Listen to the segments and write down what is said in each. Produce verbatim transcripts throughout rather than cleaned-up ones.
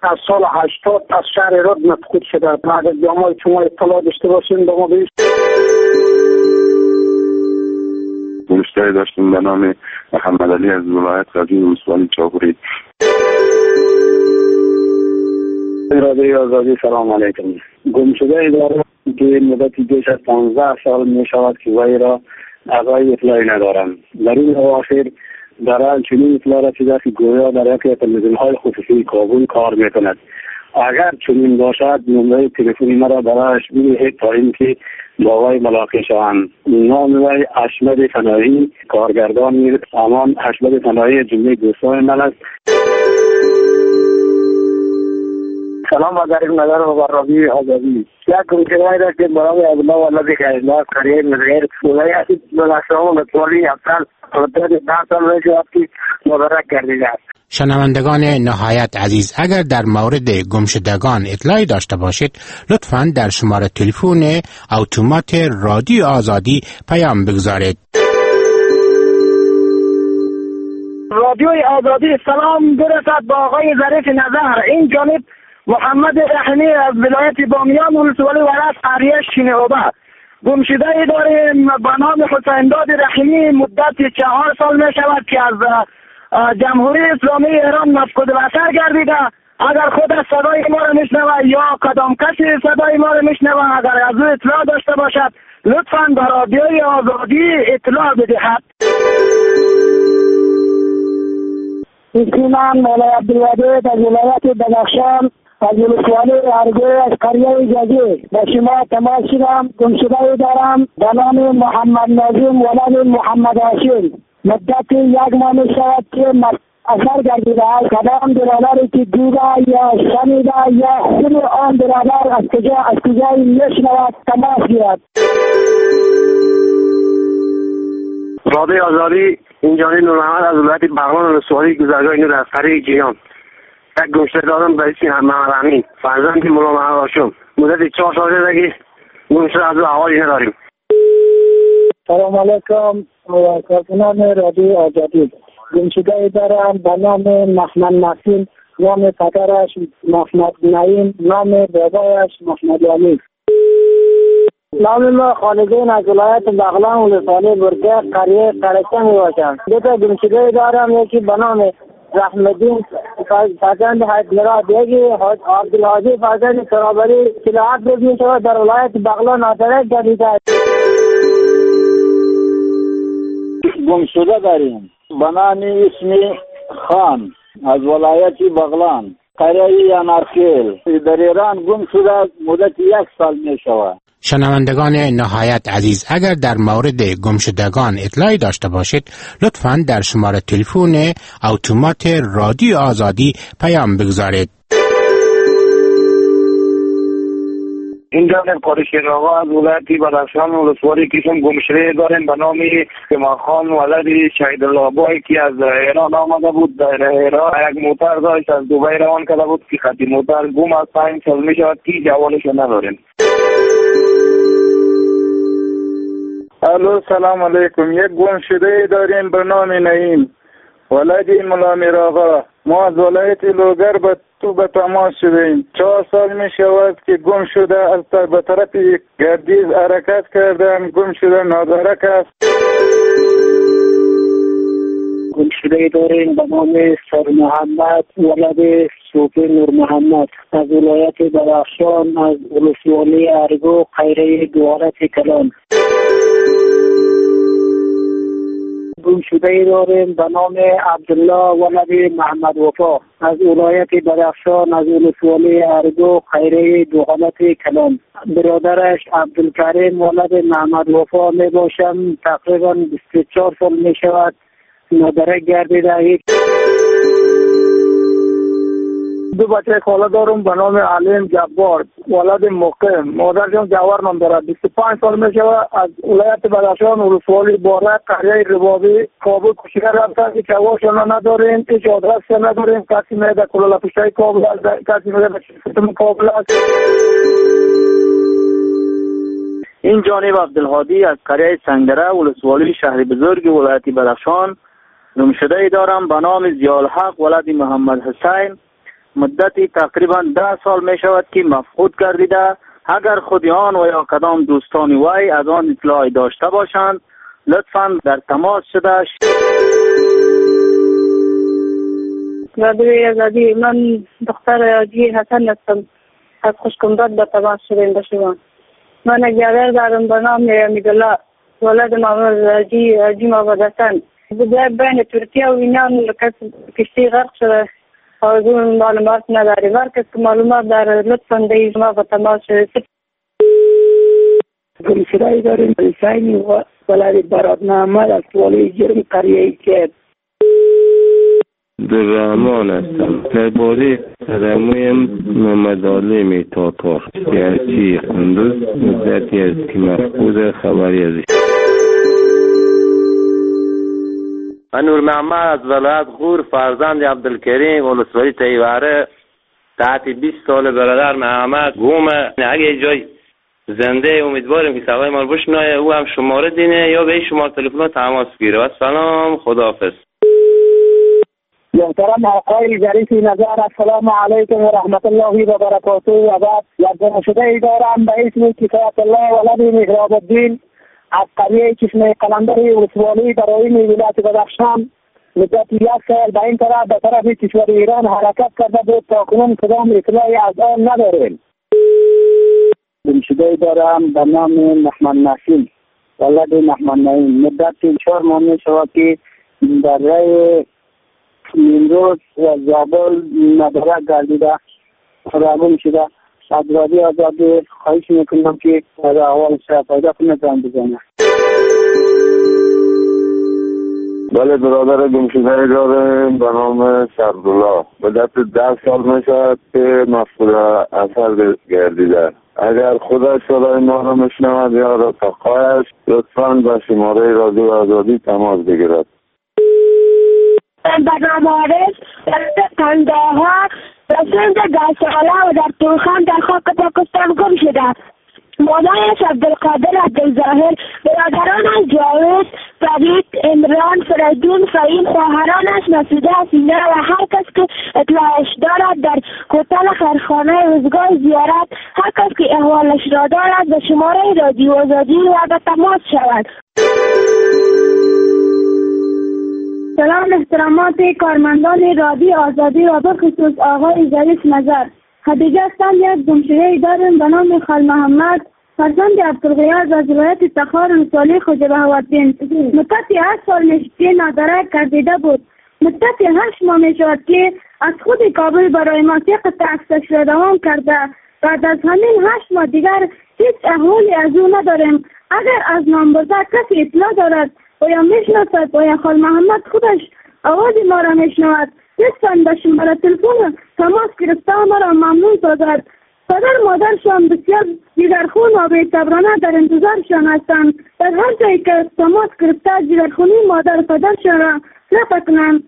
از سال هشتاد از شهر رود مفقود شده. اگر جامعه شما اطلاع داشته باشین با ما بگید. گمشده‌ای داشتیم به نام محمد علی از ولایت غزنی ولسوالی چاپوری. رادیو آزادی سلام علیکم. گمشده‌ای دارم که مدتی بیش از پانزده سال می شود که وی را اعضای اطلاعی ندارم. در این اواخر در چنین اطلاع رسیده که گویا در یکی از تلویزیون‌های خصوصی کابل کار میکند. اگر چنین باشد نمره تلفنی مرا برایش بدهید تا اینکه با وی ملاقات شوم. نام وی حشمت فنایی، کارگردان می امان حشمت فنایی جمله دوستان من است. سلام و در نظر و رادیو آزادی. یک گمشده‌ای را که برای عبدالله ولدی خیرالله کریه مزغیر ولایت بلخشان متوالی افسر مدت ده سال میشود که مدرک گردیده است. شنوندگان نهایت عزیز، اگر در مورد گمشدگان اطلاعی داشته باشید لطفاً در شماره تلفن اتومات رادیو آزادی پیام بگذارید. رادیوی آزادی سلام برسد با آقای ظریف نظر. این جانب محمد رحمی از ولایت بامیان ولسوالی ولایت قریه شینه‌آباد. گمشده‌ای داریم به نام حسین داد رحیمی مدت چهار سال می شود که از جمهوری اسلامی ایران مفقود بصر گردیده. اگر خود از صدای ما را میشنوه یا کدام کسی صدای ما را میشنوه اگر از او اطلاع داشته باشد لطفاً به رادیوی آزادی اطلاع بدهد. اسمم مولا عبدالودود از ولایت بلخشان از ولسوالی ارگه از قریه جزیر به شما تماس شدم. گمشده‌ای دارم به نام محمد ناظم ولد محمد هاشم. مدت یک ماه می شود که اثر گردیده است. کدام برادری که دیده یا شنیده یا خود آن برادر از کجا از کجایی میشنود تماس گیرد. رادیو آزادی اینجانی نور محمد از ولایت بغلان ولسوالی گذرگاه نور افسری جیان. یک گمشده دارم به اسم محمد امین فرزند مولا محمد هاشم. مدت چهار سال دیگه که گمشده از او احوالی نداریم. سلام علیکم کارکنان رادیو آزادی. گمشده‌ای دارم به نام محمد نسیم، نام پدرش محمد نعیم، نام بابایش محمد علی. نام ما خالدین از ولایت بغلان ولسوالی برگه قریه قرچه می باشم. دو تا گمشده‌ای دارم، یکی به نام رحمدین فرزند حیدرآباد، یکی عبدالحاجی فرزند ترابری سلاحات روز می شود در ولایت بغلان آترک گردیده است. گمشده داریم به نام اسمی خان از ولایت بغلان قریه انارخیل در ایران گم شده مدت یک سال می شود. شنوندگان نهایت عزیز، اگر در مورد گمشدگان اطلاعی داشته باشید لطفاً در شماره تلفن اتومات رادیو آزادی پیام بگذارید. این جانب قادشیر آقا از ولایت بلخشان ولسوالی کشم گمشده داریم به نام کماخان ولد شهیدالله بایی که از ایران آمده بود. در ایران یک موتر داشت از دبی روان کرده بود که خطی موتر گم از پنج سال می شود که جوانش نداریم. الو سلام علیکم. یک گمشده داریم به نام نعیم ولد مولا میر آقا. ما از ولایت لوگر به تو به تماس شدیم. چهار سال می شود که گم شده از به طرف گردیز حرکت کردن گم شده نادرک است. گمشده‌ای داریم به نام سر محمد ولد صوفی نور محمد از ولایت بلخشان از ولسوالی ارگو خیره دوارت کلان. گمشده‌ای داریم به نام عبدالله ولد محمد وفا از ولایت بلخشان از ولسوالی ارگو خیره دوارت کلان. برادرش عبدالکریم ولد محمد وفا می باشم. تقریبا بیست و چهار سال می شود مدرک گردیده. دو بچه خاله دارم به نام علیم جبار ولد مقیم. مادرشان جوار نام دارد. بیست و پنج سال می شود از ولایت بلخشان ولسوالی باره قریه ربابی کابل کشیده رفتن که جوارشان نداریم، هیچ آدرس نداریم. کسی میده کلالا پشتای کابل است، کسی میده بچه کابل است. این جانب عبدالهادی از قریه سنگره ولسوالی شهر بزرگ ولایت بلخشان. گمشده‌ای دارم به نام ضیاءالحق ولد محمد حسین مدتی تقریبا ده سال می شود که مفقود گردیده. اگر خود آن و یا کدام دوستان وی از آن اطلاعی داشته باشند لطفاً در تماس شده. رادیوی آزادی، من دختر حاجی حسن هستم، از خوشکندات به تماس شدیم به شما. من یک برادر دارم به نام امیدالله، ولد محمد حاجی حاجی محمد حسن. بین ترکیه و ایران کشتی غرق شده و از اون معلومات نداریم. هر کس که معلومات داره لطفاً دیگه ما به تماس شده. گمشده‌ای داریم حسینی و ولد براد محمد از والی جرم قریه که در رحمان هستم. درباره ترمیم محمد عالم تاتار سیاسی قندوز مدتی از که مفقود خبری ازش. من نور محمد از ولایت غور فرزند عبدالکریم ولسوالی تیواره تحت بیست سال برادر محمد گومه. اگه جای زنده امیدواریم که صدای ما رو بشنوه، او هم شماره دینه یا به این شماره تلفن تماس گیره. و سلام، خداحافظ. محترم آقای ظریف نظر، السلام علیکم و رحمت الله و برکاته. و بعد یک گمشده‌ای دارم به اسم کفایت الله ولد مهراب الدین از قریه چشمه قلندر ولسوالی برای ولایت بدخشان. مدت یک سال به این طرف به طرف کشور ایران حرکت کرده بود، تا کنون کدام اطلاعی از آن نداریم. گمشده‌ای دارم به نام محمد نسیم ولد محمد نعیم. مدت چهار ماه می شود که در رای نیمروز و زابل ندارد گردیده راگم شده. از رادی آزادی خواهش میکنم که از احوال شما پیدا کنه زنگ بزنه. بله برادر گمشده‌ای داریم به نام عبدالله. مدت ده سال می شود که مفقود اثر گردیده. اگر خدا صدای ما را میشنود یا رفقایش لطفاً به شماره رادیو آزادی تماس بگیرد. برنامه عارف در قندهار رسند ده ساله و در تورخان در خاک پاکستان گم شده. مادرش عبدالقادر عبدالظاهر، برادرانش جاوید، فرید، عمران، فریدون، فهیم، خواهرانش مسعوده، حسینه و هر کس که اطلاعش دارد در کوتل خیرخانه روزگاه زیارت، هر کس که احوالش را دارد به شماره رادیو آزادی و به تماس شود. سلام احترامات کارمندان رادیو آزادی و به خصوص آقای ظریف نظر. خدیجه هستم، یک گمشده‌ای دارم به نام خال محمد فرزند عبدالغیاث از ولایت تخار ولسوالی خوجه بهاءالدین. مدت هشت سال میشتی نادرک گردیده بود. مدت هشت ماه میشود که از خود کابل برای ما ثقت عکسش را دوام کرده. بعد از همین هشت ماه دیگر هیچ احوالی از او نداریم. اگر از نامبردار کسی اطلاع دارد و یا میشناسد و یا خال محمد خودش آواز ما را میشنود، لطفاً به شماره تلفن تماس گرفته ما را ممنون سازد. پدر مادرشان بسیار جگرخون و بی‌صبرانه در انتظارشان هستند. در هر جایی که تماس گرفته جگرخونی مادر پدرشان را رفع کنند.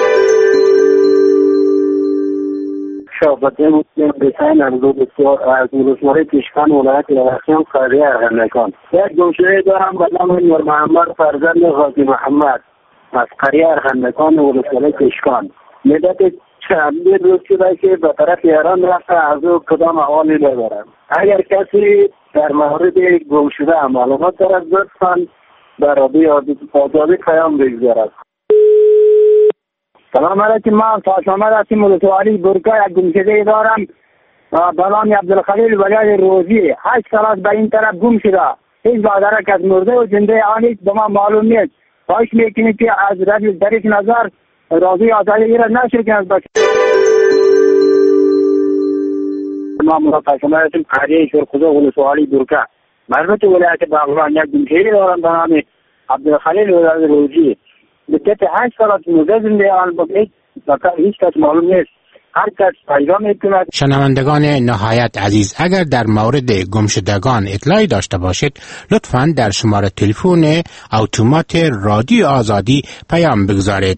شعبده مسلم بسیار نمزو بسیار از ولسوالی کشکان ولایت بدخشان قریه ارغندکان. یک گمشده‌ای دارم به نام نور محمد فرزند غازی محمد از قریه ارغندکان ولسوالی کشکان. مدت چندین روز شده که به طرف ایران رفته، از او کدام احوالی ندارم. اگر کسی در مورد گمشده معلومات دارد لطفاً به رادیو آزادی پیام بگذارد. سلام علیکم، من فاطمه هستم ولسوالی برکا. یک گمشده‌ای دارم به نام عبدالخلیل ولد روزی. هشت سال از به این طرف گم شده. هیچ بادرک از مرده و زنده آنیست به ما معلوم نیست. خواهش میکنید که از رادیو ظریف نظر رادیو آزادی را نشر کنید. باشه ما متاسفانه هستیم قریه شورخوزه ولسوالی برکا مربوط ولایت بغلان. یک گمشده‌ای دارم به نام عبدالخلیل ولد روزی. مدت هشت سال از مرده زنده آن بود. هیچ کس معلوم نیست. هر کس پیدا میکند. شنوندگان نهایت عزیز، اگر در مورد گمشدگان اطلاعی داشته باشید لطفاً در شماره تلفن اتومات رادیو آزادی پیام بگذارید.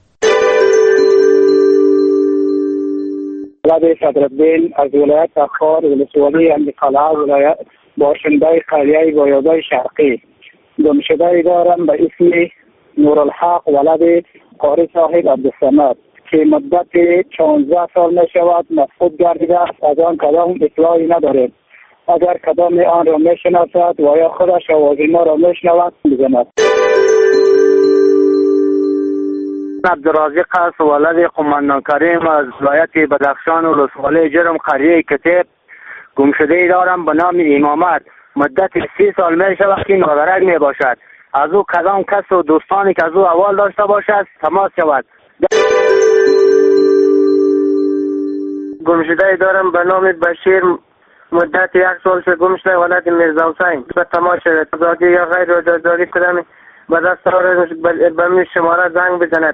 ولد صدرالدین از ولایت تخار ولسوالی اندقلعه ولایت باشنده قریه بایازای شرقی. گمشده‌ای دارم به اسم نورالحق ولد قاری صاحب عبدالصمد. که مدت چهارده سال می شود مفقود گردیده است. از آن کدام اطلاعی نداریم. اگر کدام آن را می شناسد و یا خودش آواز ما را می شنود بزند. عبدالرازق است، ولد قماندان کریم از ولایت بدخشان و ولسوالی جرم قریه کتب. گمشده دارم به نام امامت. مدت سی سال می شود که نادرک می باشد. از او کدام کس و دوستانی که از او اول داشته باشد تماس شود. گمشده دارم به نام بشیر. مدت یک سال شد گم شده. ولد میرزا حسین به تماس شده. آزادی یا غیر آزادی کدام به دست آورد به می شماره زنگ بزند.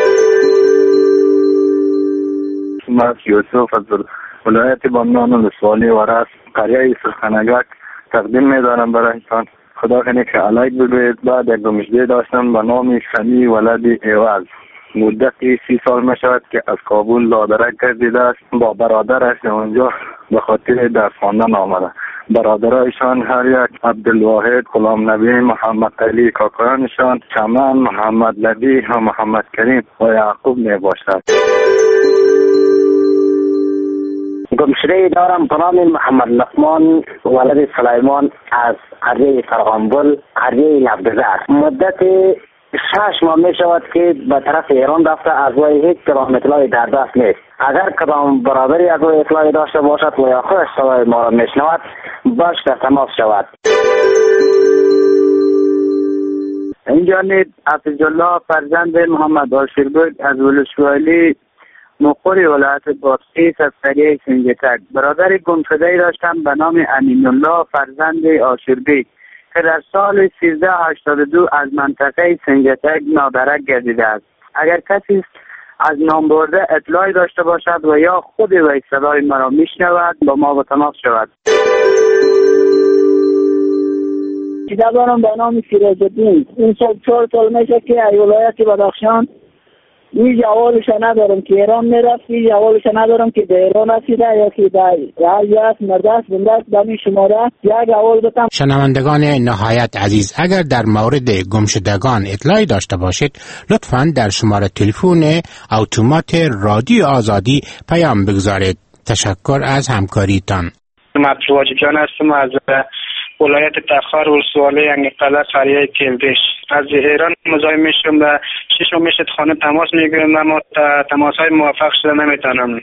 اسمت یوسف از ولایت بامنان و ولسوالی ورس قریه سرخنگک تقدیم می‌دارم برایتان. خدا کنه که علیک بگوید. بعد یک گمشده داشتم به نام شمی ولد ایواز. مدت سی سال می شود که از کابل لادرک گردیده است. با برادرش اونجا به خاطر درس خواندن آمده. برادرایشان هر یک عبدالواحد، غلام نبی، محمد علی، کاکایانشان چمن، محمد لبی و محمد کریم و یعقوب می باشد. گمشده دارم به نام محمد لقمان ولد سلیمان از قریه فرغانبل قریه لبدزر. مدت شش ماه می شود که به طرف ایران رفته. از وی هیچ کدام اطلاعی در دست نیست. اگر کدام برادری از وی اطلاعی داشته باشد و یا خودش صدای ما را می شنود باش در تماس شود. اینجا نید حفظ الله فرزند محمد آشربک از ولسوالی مقر ولایت بادغیس از قریه سنجتک. برادر گمشده داشتم به نام امین الله فرزند آشربک که در سال سیزده هشتاد و دو از منطقه سنجتک نادرک گردیده است. اگر کسی از نام برده اطلاعی داشته باشد و یا خود وی صدای مرا میشنود با ما به تماس شود. چیده دارم به نام سراج الدین. این سال چهار سال میشه که ای ولایت بدخشان این جوالش ندارم که ایران میرفت. این جوالش ندارم که در ایران رسیده یا که در یک مردست بندست به این شماره یک جوال بتم. شنوندگان نهایت عزیز، اگر در مورد گمشدگان اطلاعی داشته باشید لطفاً در شماره تلفن اتومات رادیو آزادی پیام بگذارید. تشکر از همکاریتان. من واجب جان هستم از ولایت تخار ولسوالی انگقله قریه کلدش. از ایران مزاحم میشم و ششم میشد خانه تماس میگیرم اما تماس های موفق شده نمیتونم.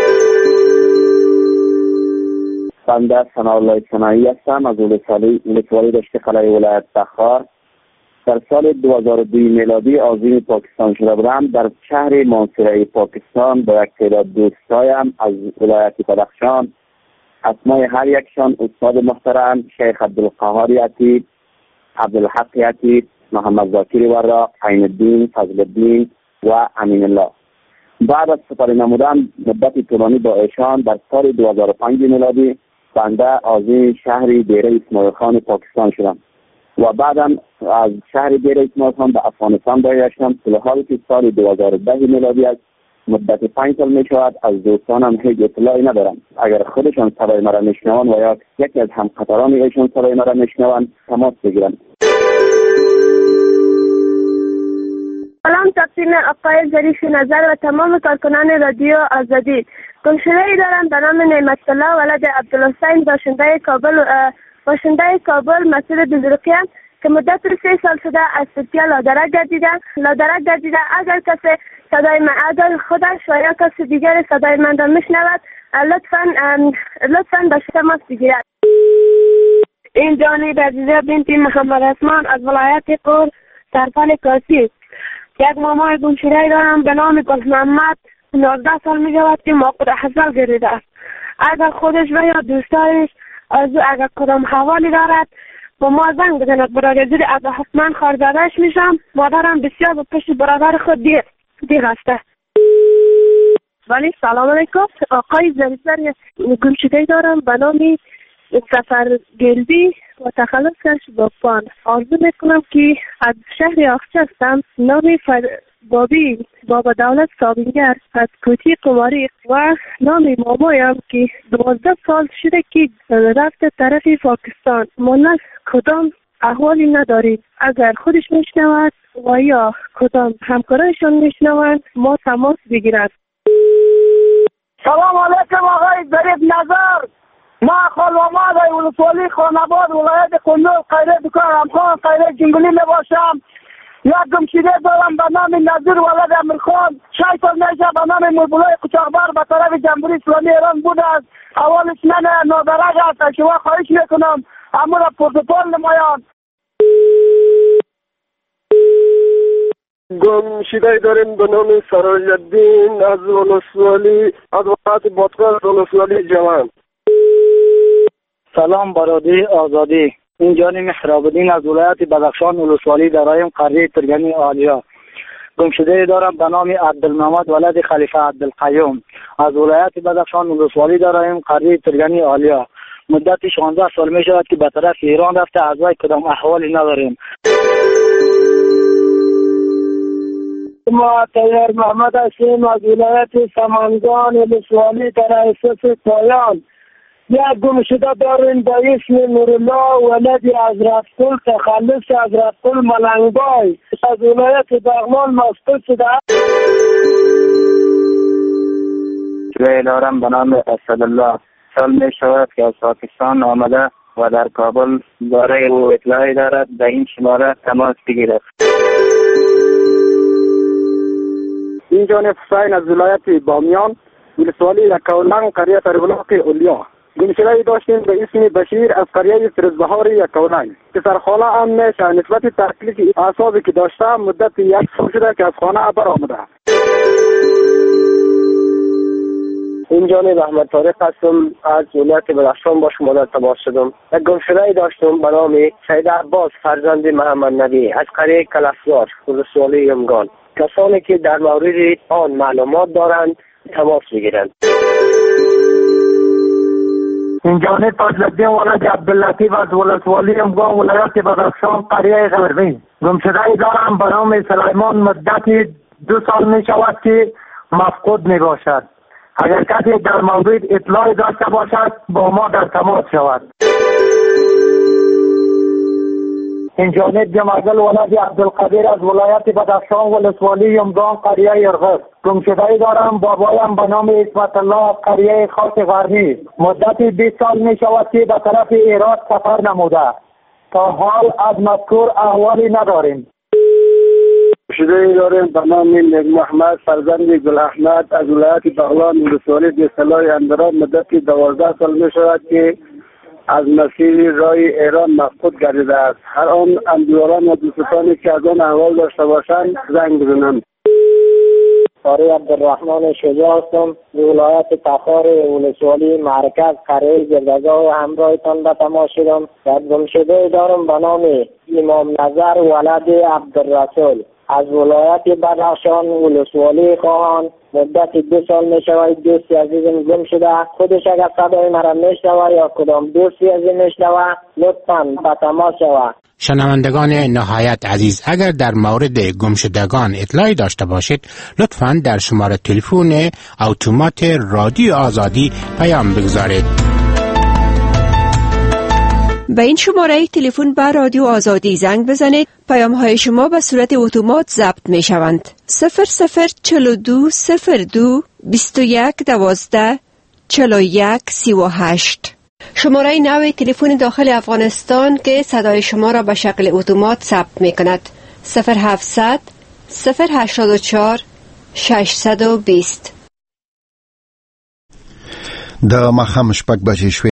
بنده ثناءالله صناعی هستم از ولسوالی ولسوالی دشت قلعه ولایت تخار. در سال دو هزار و دو میلادی عازم پاکستان شده بودم. در شهر منصوره پاکستان با یک تعداد دوستایم از ولایت بدخشان. اسمای هر یکشان استاد محترم شیخ عبدالقهار یعطی، عبدالحق یعطی، محمد ذاکر ورا، عین الدین، فضل الدین و امین الله. بعد از سپری نمودن مدت طولانی با ایشان در سال دو هزار و پنج میلادی بنده عازم شهر دیره اسماعیل خان پاکستان شدم و بعدا از شهر دیره اسماعیل خان به افغانستان برگشتم. در حالی که سال دو هزار و ده میلادی است مدت پنج سال می شود از دوستانم هیچ اطلاعی ندارم. اگر خودشان صدای مرا میشنوند و یا یکی از همقطران ایشان صدای مرا میشنوند تماس بگیرند. سلام تقدیم آقای ظریف نظر و تمام کارکنان رادیو آزادی. گمشده‌ای دارم به نام نعمت الله ولد عبدالحسین باشنده کابل باشنده کابل مسجد بزرگیان که مدت سه سال شده از ترکیه لادرک گردیدم. لادرک گردیده اگر کسی صدای من اگر خودش و یا کسی دیگر صدای من را میشنود لطفاً لطفاً به تماس بگیرد. این جانب عزیزه بنت محمد اسمان از ولایت قور سرپل کاسی. یک مامای گمشده دارم به نام گل محمد نوزده سال می شود که موقع حصل گردیده است. اگر خودش و یا دوستایش از اگر کدام حوالی دارد با ما زنگ بزند. برای زیر از حتما خارجادش میشم. مادرم بسیار به پشت برادر خود دیر دیر هسته. ولی سلام علیکم. آقای ظریف گمشده دارم به نام سفر گلبی و تخلص کش با فان. آرزو میکنم که از شهر آخچه هستم. نام بابی بابا دولت صابینگر از کوتی قماری و نام مامایم که دوازده سال شده که رفته طرف پاکستان. ما کدام احوالی نداریم. اگر خودش میشنود و یا کدام همکارایشان میشنوند ما تماس بگیرند. سلام علیکم آقای ظریف نظر. ما خالواماد ولسوالی خاناباد ولایت کندوز خیره دکان همخان خیره جنگلی میباشم. یک گمشیده دارم به نام نظیر ولد امیرخان. شش سال میشه به نام مبلای قچاقبر به طرف جمهوری اسلامی ایران بوده است. اولش من نادرک است. شما خواهش میکنم امور پروتکل نمایان. گمشیده داریم به نام سراج الدین از ولسوالی از ولایت بادغیس ولسوالی جوان. سلام برادری آزادی. اینجا محراب الدین از ولایت بدخشان ولسوالی درایم قریه ترگنی عالیا. گمشده دارم به نام عبدالمحمد ولد خلیفه عبدالقیوم از ولایت بدخشان ولسوالی درایم قریه ترگنی عالیا. مدت شانزده سال می شود که به طرف ایران رفته، از وی کدام احوالی نداریم. ما طاهر محمد هستیم از ولایت سمنگان ولسوالی تراسس پایان. یک گمشده داریم به اسم نورالله ولد حضرت‌گل تخلص حضرت‌گل ملنگای از ولایت بغلان مسئول شده. جوی دارم به نام اسدالله. سال می شود که از پاکستان آمده و در کابل دارای او اطلاعی دارد به این شماره تماس بگیرد. این جانب حسین از ولایت بامیان ولسوالی یکاولنگ قریه تربلاق اولیا. گمشده داشتیم به اسم بشیر از قریه فرزبهار یکاولنگ که سرخانه هم میشه نسبت تکلیف اعصابی که داشته مدت یک سال شده که از خانه برآمده. این جانب احمد طارق هستم از ولایت بدخشان با شما در تماس شدم. یک گمشده داشتم به نام سید عباس فرزند محمد نبی از قریه کلفزار ولسوالی یمگان. کسانی که در مورد آن معلومات دارند تماس بگیرند. این جانب تاج‌الدین ولد عبداللطیف از ولسوالی یمگان ولایت بدخشان قریه غربی. گمشده دارم به نام سلیمان مدت دو سال می شود که مفقود می باشد. اگر کسی در مورد اطلاعی داشته باشد با ما در تماس شود. این جانب جمعزل ولد عبدالقدیر از ولایت بدخشان ولسوالی یمگان قریه ارغز. گمشده دارم بابایم به نام اسمت الله از قریه خاص غربی. مدت بیست سال می شود که به طرف ایران سفر نموده. تا حال از مذکور احوالی نداریم. گمشده داریم به نام نجم محمد فرزند گل احمد از ولایت بغلان ولسوالی دیسلای اندران. مدت دوازده سال می شود که از مسیر راه ایران مفقود گردیده است. هر آن امیدواران و دوستانی که از آن احوال داشته باشند زنگ بزنند. آقای عبدالرحمن شجاع هستم، ولایت تخار ولسوالی مرکز قریه گردگاه و همراهتان به تماس شدم. و گمشده دارم به نام امام نظر ولد عبدالرسول از ولایت بدخشان ولسوالی خواهان. مدت دو سال می شود دوستی عزیزم گم شده. خودش اگر صدای مرا می شود یا کدام دوستی عزیزم می شود لطفاً به تماس شود. شنوندگان نهایت عزیز، اگر در مورد گمشدگان اطلاعی داشته باشید لطفاً در شماره تلفن اتومات رادیو آزادی پیام بگذارید. به این شماره تلفن به رادیو آزادی زنگ بزنید. پیام های شما به صورت اتومات ضبط می شوند. صفر صفر چلو دو صفر دو بیست و یک دوازده چلو یک سی و هشت. شماره نوع تلفن داخل افغانستان که صدای شما را به شکل اتومات ثبت می کند. صفر هفتصد صفر هشتاد و چهار ششصد و بیست. د ماښام شپږ بجې شوې.